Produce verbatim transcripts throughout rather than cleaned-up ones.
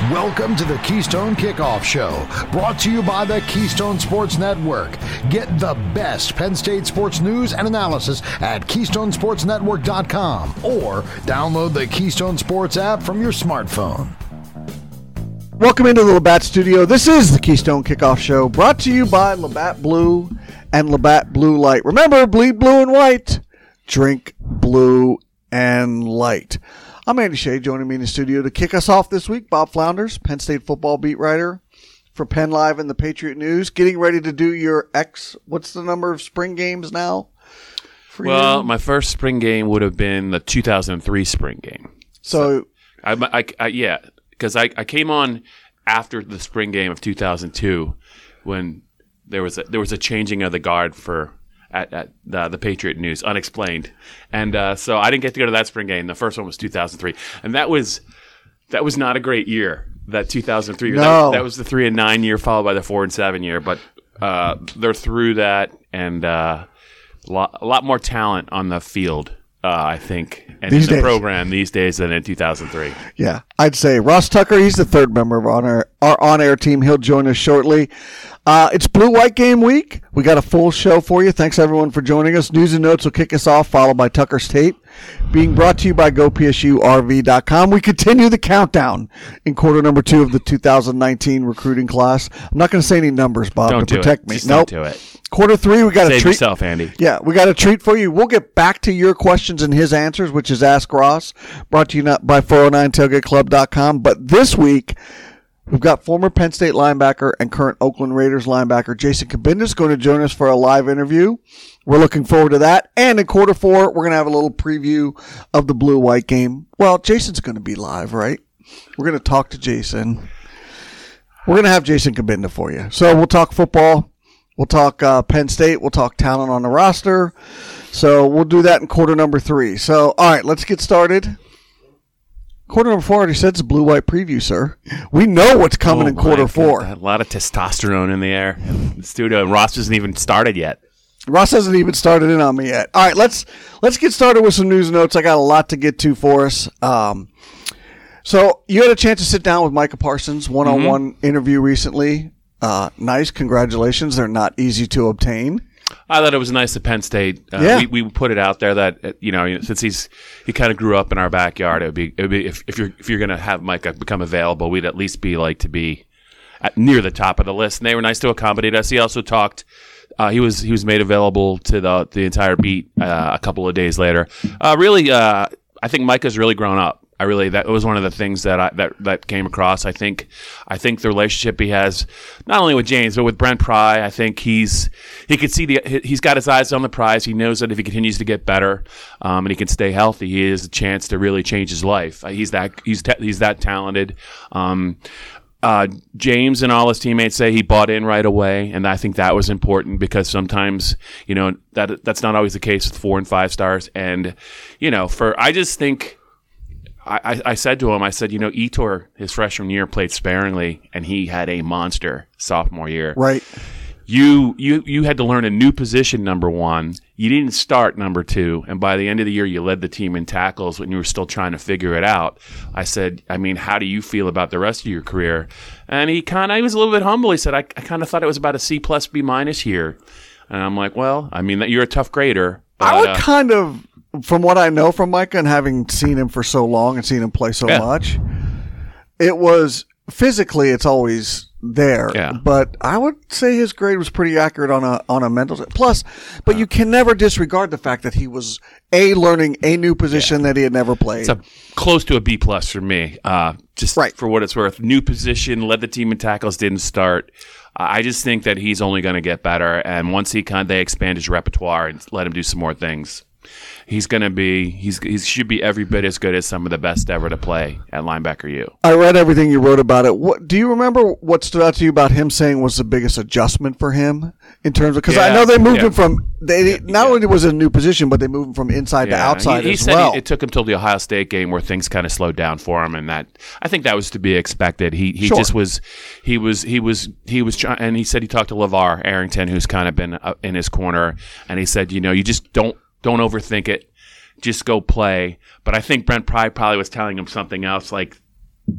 Welcome to the Keystone Kickoff Show, brought to you by the Keystone Sports Network. Get the best Penn State sports news and analysis at keystone sports network dot com or download the Keystone Sports app from your smartphone. Welcome into the Labatt Studio. This is the Keystone Kickoff Show, brought to you by Labatt Blue and Labatt Blue Light. Remember, bleed blue and white. Drink blue and light. I'm Andy Shea, joining me in the studio to kick us off this week. Bob Flounders, Penn State football beat writer for Penn Live and the Patriot News, getting ready to do your X. What's the number of spring games now? For well, you? My first spring game would have been the two thousand three spring game. So, so I, I, I, yeah, because I, I came on after the spring game of two thousand two when there was a, there was a changing of the guard for. At, at the, the Patriot News, unexplained, and uh, so I didn't get to go to that spring game. The first one was two thousand three, and that was that was not a great year. That two thousand three, no. that, that was the three and nine year, followed by the four and seven year. But uh, they're through that, and uh, a lot, a lot more talent on the field, uh, I think, and these in the days. program these days than in two thousand three. Yeah, I'd say Ross Tucker. He's the third member of our our on-air team. He'll join us shortly. Uh, it's Blue-White Game Week. We got a full show for you. Thanks, everyone, for joining us. News and Notes will kick us off, followed by Tucker's Tape, being brought to you by go p s u r v dot com. We continue the countdown in quarter number two of the two thousand nineteen recruiting class. I'm not going to say any numbers, Bob, Don't to do protect it. me. Just nope. Don't do it. Quarter three, we got a Save treat. yourself, Andy. Yeah, we got a treat for you. We'll get back to your questions and his answers, which is Ask Ross, brought to you by four oh nine tailgate club dot com. But this week, we've got former Penn State linebacker and current Oakland Raiders linebacker Jason Cabindas going to join us for a live interview. We're looking forward to that. And in quarter four, we're going to have a little preview of the Blue-White game. Well, Jason's going to be live, right? We're going to talk to Jason. We're going to have Jason Cabinda for you. So we'll talk football. We'll talk uh, Penn State. We'll talk talent on the roster. So we'll do that in quarter number three. So, all right, let's get started. Quarter number four already said it's a blue-white preview, sir. We know what's coming Oh in quarter my four. God, a lot of testosterone in the air in the studio, and Ross hasn't even started yet. Ross hasn't even started in on me yet. All right, let's let's get started with some news and notes. I got a lot to get to for us. Um, so you had a chance to sit down with Micah Parsons, one-on-one mm-hmm. interview recently. Uh, nice. Congratulations. They're not easy to obtain. I thought it was nice at Penn State. Uh, yeah. we, we put it out there that, you know, since he's he kind of grew up in our backyard, it would be, it would be if, if you're if you're going to have Micah become available, we'd at least be like to be at, near the top of the list. And they were nice to accommodate us. He also talked. Uh, he was he was made available to the the entire beat uh, a couple of days later. Uh, really, uh, I think Micah's really grown up. I really that was one of the things that I that, that came across. I think I think the relationship he has not only with James but with Brent Pry. I think he's he could see the he's got his eyes on the prize. He knows that if he continues to get better um, and he can stay healthy, he has a chance to really change his life. Uh, he's that he's ta- he's that talented. Um, uh, James and all his teammates say he bought in right away, and I think that was important because sometimes you know that that's not always the case with four and five stars. And you know, for I just think. I, I said to him, I said, you know, Etor, his freshman year, played sparingly, and he had a monster sophomore year. Right. You you you had to learn a new position, number one. You didn't start number two, and by the end of the year, you led the team in tackles when you were still trying to figure it out. I said, I mean, how do you feel about the rest of your career? And he kind of, he was a little bit humble. He said, I, I kind of thought it was about a C plus, B minus here. And I'm like, well, I mean, you're a tough grader. But, I would uh, kind of... From what I know from Micah and having seen him for so long and seen him play so yeah. much, it was physically it's always there. Yeah. But I would say his grade was pretty accurate on a on a mental plus. But uh, you can never disregard the fact that he was a learning a new position yeah. that he had never played. It's a, close to a B plus for me. Uh, just right. for what it's worth, new position, led the team in tackles, didn't start. I just think that he's only going to get better, and once he kind of, they expand his repertoire and let him do some more things. He's going to be, he's he should be every bit as good as some of the best ever to play at linebacker U. I read everything you wrote about it. What do you remember what stood out to you about him saying was the biggest adjustment for him in terms of, because yeah, I know they moved yeah. him from, they yeah, not yeah. only was it a new position, but they moved him from inside yeah. to outside he, he as said well. He, it took him till the Ohio State game where things kind of slowed down for him, and that I think that was to be expected. He he sure. just was, he was, he was, he was trying, and he said he talked to LeVar Arrington, who's kind of been uh, in his corner, and he said, you know, you just don't, don't overthink it. Just go play. But I think Brent Pry probably was telling him something else, like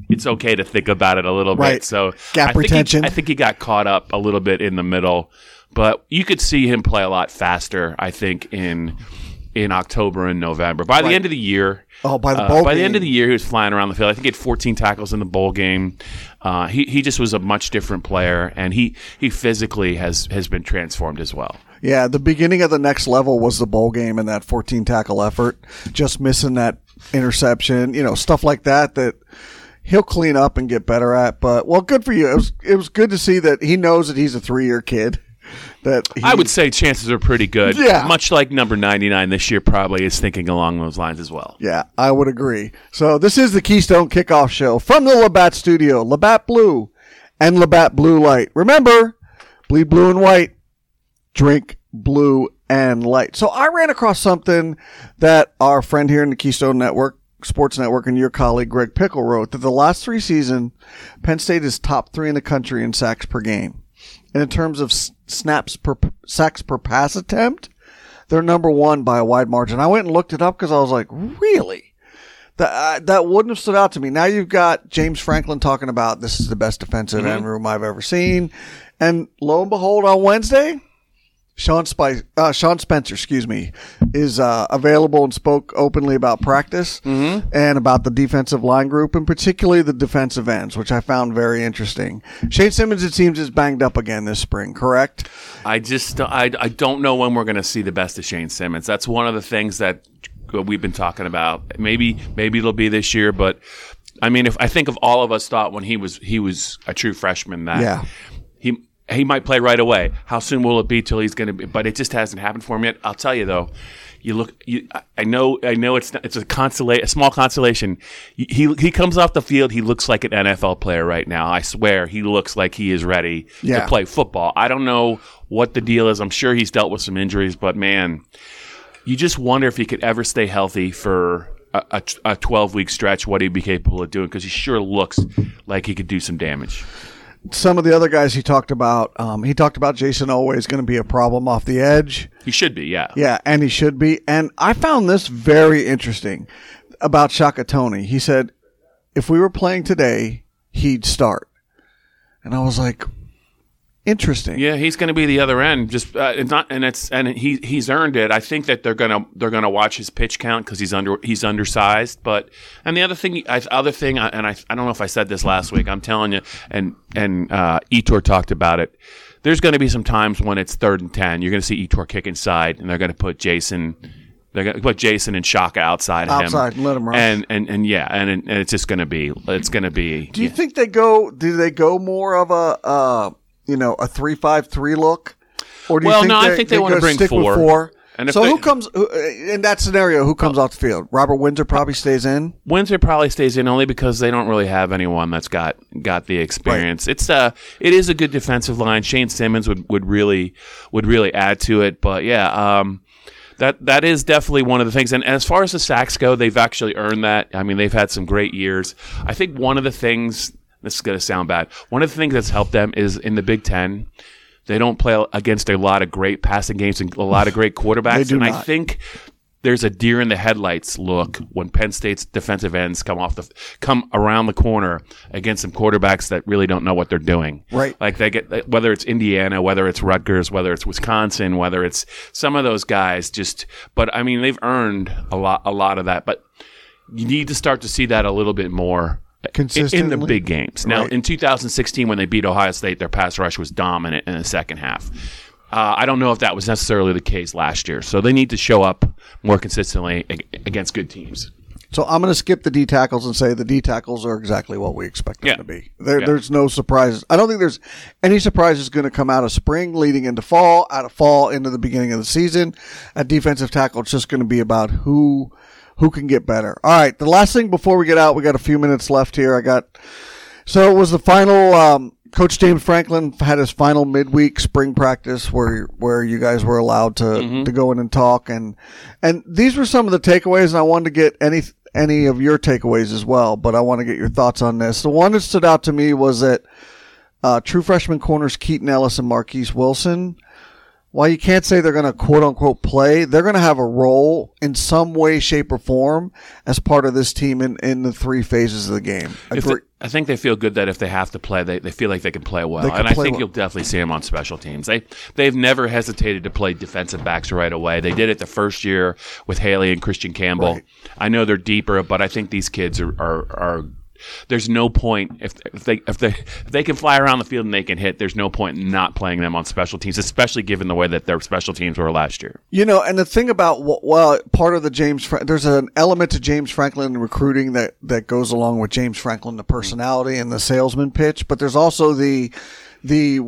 it's okay to think about it a little Right. bit. So Gap I think retention. He, I think he got caught up a little bit in the middle, but you could see him play a lot faster. I think in in October and November. By the Right. end of the year, Oh, by the uh, bowl by the game. end of the year, he was flying around the field. I think he had fourteen tackles in the bowl game. Uh, he he just was a much different player, and he he physically has has been transformed as well. Yeah, the beginning of the next level was the bowl game and that fourteen tackle effort, just missing that interception, you know, stuff like that that he'll clean up and get better at. But, well, good for you. It was it was good to see that he knows that he's a three-year kid. That he, I would say chances are pretty good. Yeah. Much like number ninety-nine this year probably is thinking along those lines as well. Yeah, I would agree. So this is the Keystone Kickoff Show from the Labatt Studio, Labatt Blue and Labatt Blue Light. Remember, bleed blue and white, drink blue and light. So I ran across something that our friend here in the Keystone Network, Sports Network, and your colleague Greg Pickle wrote, that the last three seasons, Penn State is top three in the country in sacks per game. And in terms of s- snaps per sacks per pass attempt, they're number one by a wide margin. I went and looked it up because I was like, really? That uh, that wouldn't have stood out to me. Now you've got James Franklin talking about this is the best defensive end room I've ever seen, and lo and behold, on Wednesday, Sean Spice, uh, Sean Spencer, excuse me, is uh, available and spoke openly about practice and about the defensive line group, and particularly the defensive ends, which I found very interesting. Shane Simmons, it seems, is banged up again this spring, correct? I just I, I don't know when we're going to see the best of Shane Simmons. That's one of the things that we've been talking about. Maybe maybe it'll be this year, but I mean, if I think of all of us thought when he was he was a true freshman that Yeah. he he might play right away. How soon will it be till he's going to be? But it just hasn't happened for him yet. I'll tell you though. You look. You, I know. I know. It's not, it's a consolation, a small consolation. He he comes off the field. He looks like an N F L player right now. I swear, he looks like he is ready Yeah. to play football. I don't know what the deal is. I'm sure he's dealt with some injuries, but man, you just wonder if he could ever stay healthy for a, a twelve week stretch. What he'd be capable of doing, because he sure looks like he could do some damage. Some of the other guys he talked about, um, he talked about Jason Always going to be a problem off the edge. He should be, yeah. Yeah, and he should be. And I found this very interesting about Shaka Toney. He said, if we were playing today, he'd start. And I was like, interesting. Yeah, he's going to be the other end. Just uh, it's not, and it's and he he's earned it. I think that they're gonna they're gonna watch his pitch count because he's under he's undersized. But and the other thing, I, other thing, and I I don't know if I said this last week. I'm telling you, and and uh, Etor talked about it. There's going to be some times when it's third and ten. You're going to see Etor kick inside, and they're going to put Jason. They're going to put Jason and Shaka outside of him. Outside and let him rush. And and and yeah, and, and it's just going to be it's going to be. Do you yeah. think they go? Do they go more of a uh, you know a three five three look? Or do you Well, think no, I they, think they they wanna go bring stick with four. four? And if so they- who comes who, in that scenario? Who comes off the field? Robert Windsor probably stays in. Windsor probably stays in only because they don't really have anyone that's got got the experience. It's uh it is a good defensive line. Shane Simmons would, would really would really add to it. But yeah, um that that is definitely one of the things. And as far as the sacks go, they've actually earned that. I mean, they've had some great years. I think one of the things, this is going to sound bad, one of the things that's helped them is in the Big Ten, they don't play against a lot of great passing games and a lot of great quarterbacks. They do and I not. think there's a deer in the headlights look when Penn State's defensive ends come off the come around the corner against some quarterbacks that really don't know what they're doing. Right. Like they get whether it's Indiana, whether it's Rutgers, whether it's Wisconsin, whether it's some of those guys just but I mean they've earned a lot a lot of that. But you need to start to see that a little bit more in, in Consistently? the big games. Now Right. in two thousand sixteen when they beat Ohio State, their pass rush was dominant in the second half. Uh, I don't know if that was necessarily the case last year. So they need to show up more consistently ag- against good teams. So I'm going to skip the D tackles and say the D tackles are exactly what we expect them Yeah. to be. There, Yeah. There's no surprises. I don't think there's any surprises going to come out of spring leading into fall, out of fall into the beginning of the season. At defensive tackle, it's just going to be about who who can get better. All right, the last thing before we get out, we got a few minutes left here. I got so it was the final. Um, Coach James Franklin had his final midweek spring practice where where you guys were allowed to, Mm-hmm. to go in and talk, and and these were some of the takeaways, and I wanted to get any any of your takeaways as well, but I want to get your thoughts on this. The one that stood out to me was that uh, true freshman corners Keaton Ellis and Marquise Wilson while you can't say they're going to quote unquote play, they're going to have a role in some way, shape, or form as part of this team in, in the three phases of the game. If they, I think they feel good that if they have to play, they, they feel like they can play well. Can and I play think well. You'll definitely see them on special teams. They, they've never hesitated to play defensive backs right away. They did it the first year with Haley and Christian Campbell. Right. I know they're deeper, but I think these kids are, are, are there's no point if, if they if they if they can fly around the field and they can hit. There's no point in not playing them on special teams, especially given the way that their special teams were last year. You know, and the thing about well, part of the James Fra- there's an element to James Franklin recruiting that that goes along with James Franklin, the personality and the salesman pitch. But there's also the the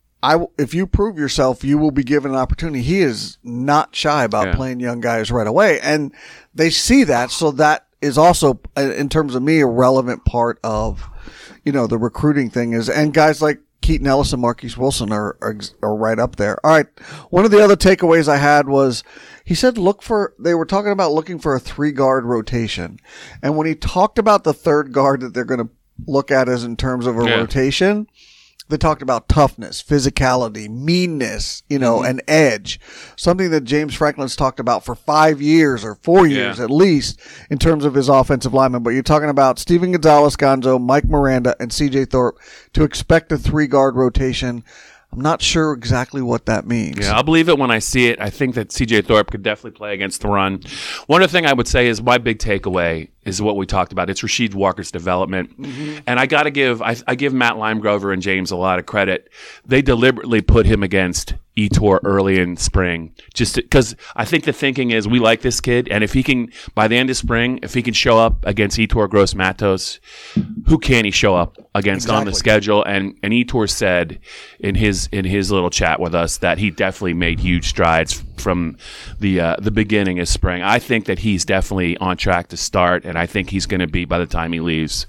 I if you prove yourself, you will be given an opportunity. He is not shy about Yeah. playing young guys right away, and they see that, so that is also, in terms of me, a relevant part of, you know, the recruiting thing is, and guys like Keaton Ellis and Marquise Wilson are, are, are right up there. All right. One of the other takeaways I had was he said, look for, they were talking about looking for a three guard rotation. And when he talked about the third guard that they're going to look at as in terms of a Yeah. rotation, they talked about toughness, physicality, meanness, you know, Mm-hmm. and edge. Something that James Franklin's talked about for five years or four years Yeah. at least in terms of his offensive linemen. But you're talking about Steven Gonzalez, Gonzo, Mike Miranda, and C J Thorpe to expect a three-guard rotation. I'm not sure exactly what that means. Yeah, I'll believe it when I see it. I think that C J Thorpe could definitely play against the run. One other thing I would say is my big takeaway is what we talked about. It's Rasheed Walker's development. Mm-hmm. And I got to give I, I give Matt Limegrover and James a lot of credit. They deliberately put him against Etor early in spring just because I think the thinking is we like this kid, and if he can, by the end of spring, if he can show up against Etor Gross Matos, who can he show up against on the Exactly. schedule? And and Etor said in his in his little chat with us that he definitely made huge strides from the uh, the beginning of spring. I think that he's definitely on track to start, and I think he's going to be, by the time he leaves,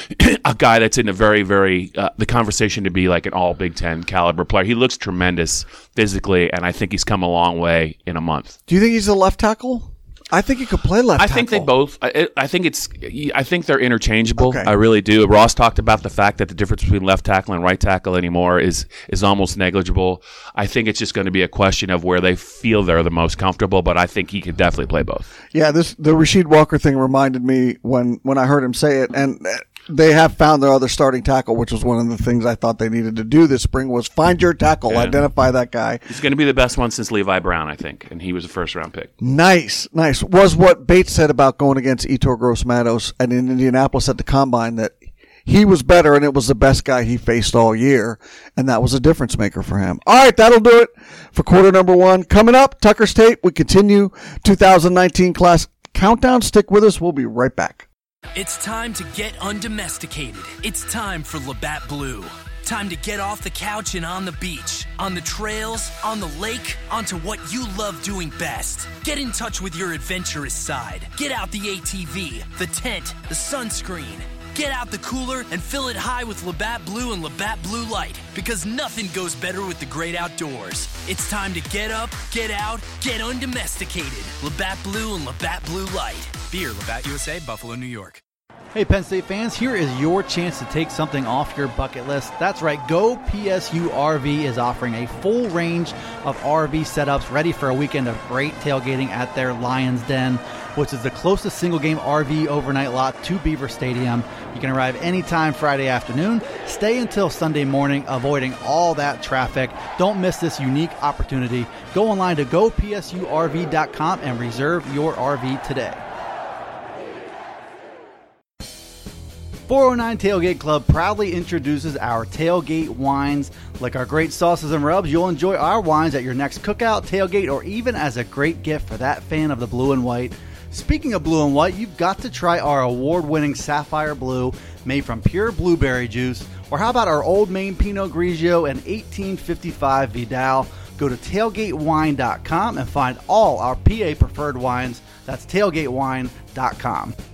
a guy that's in a very, very uh, the conversation to be like an all Big Ten caliber player. He looks tremendous physically, and I think he's come a long way in a month. Do you think he's a left tackle? I think he could play left I tackle. think they both. I, I think it's. I think they're interchangeable. Okay. I really do. Ross talked about the fact that the difference between left tackle and right tackle anymore is is almost negligible. I think it's just going to be a question of where they feel they're the most comfortable. But I think he could definitely play both. Yeah, this the Rasheed Walker thing reminded me when, when I heard him say it, and they have found their other starting tackle, which was one of the things I thought they needed to do this spring was find your tackle, Yeah. identify that guy. He's going to be the best one since Levi Brown, I think, and he was a first round pick. Nice, nice. Was what Bates said about going against Etor Gross Matos and in Indianapolis at the Combine that he was better and it was the best guy he faced all year, and that was a difference maker for him. All right, that'll do it for quarter number one. Coming up, Tucker's Tape. We continue two thousand nineteen class countdown. Stick with us. We'll be right back. It's time to get undomesticated. It's time for Labatt Blue. Time to get off the couch and on the beach, on the trails, on the lake, onto what you love doing best. Get in touch with your adventurous side. Get out the A T V, the tent, the sunscreen. Get out the cooler and fill it high with Labatt Blue and Labatt Blue Light, because nothing goes better with the great outdoors. It's time to get up, get out, get undomesticated. Labatt Blue and Labatt Blue Light. Beer, Labatt U S A, Buffalo, New York. Hey Penn State fans, here is your chance to take something off your bucket list. That's right, Go P S U R V is offering a full range of R V setups ready for a weekend of great tailgating at their Lions Den, which is the closest single-game R V overnight lot to Beaver Stadium. You can arrive anytime Friday afternoon, stay until Sunday morning, avoiding all that traffic. Don't miss this unique opportunity. Go online to go P S U R V dot com and reserve your R V today. four oh nine Tailgate Club proudly introduces our tailgate wines. Like our great sauces and rubs, you'll enjoy our wines at your next cookout, tailgate, or even as a great gift for that fan of the blue and white. Speaking of blue and white, you've got to try our award-winning Sapphire Blue made from pure blueberry juice. Or how about our Old Maine Pinot Grigio and eighteen fifty-five Vidal? Go to tailgate wine dot com and find all our P A preferred wines. That's tailgate wine dot com.